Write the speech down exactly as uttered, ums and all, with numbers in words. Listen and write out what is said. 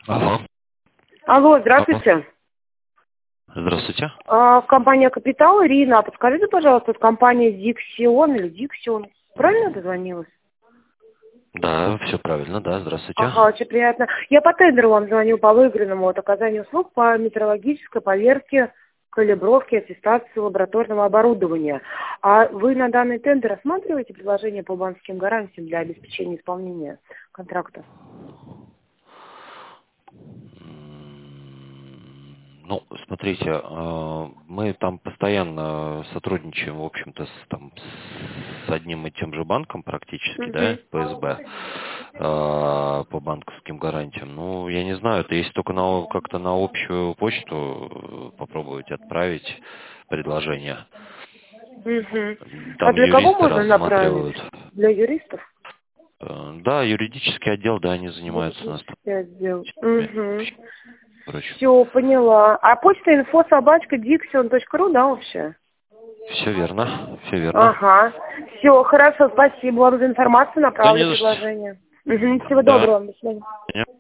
Алло. Алло, Алло. здравствуйте. Здравствуйте. А, компания «Капитал», Ирина, подскажите, пожалуйста, это компания «Диксион» или «Диксион». Правильно дозвонилась? Да, все правильно, да, здравствуйте. Ага, очень приятно. Я по тендеру вам звоню по выигранному от оказания услуг по метрологической поверке, калибровке, аттестации лабораторного оборудования. А вы на данный тендер рассматриваете предложение по банковским гарантиям для обеспечения исполнения контракта? М, Ну, смотрите, э, мы там постоянно сотрудничаем, в общем-то, с, там, с одним и тем же банком практически, да, Угу. ПСБ, э, по банковским гарантиям. Ну, я не знаю, это если только на, как-то на общую почту э, попробовать отправить предложение. Угу. А Там для кого юристы можно направить? рассматривают. Для юристов? Э, Да, юридический отдел, да, они занимаются у нас там. Юридический отдел. Угу. Короче, Все, поняла. А почта инфо собачка диксион точка ру, да, вообще? все верно, все верно. Ага. Все, хорошо, спасибо вам за информацию, Да направлю не за что. предложение. Угу. Всего Да. доброго, до свидания.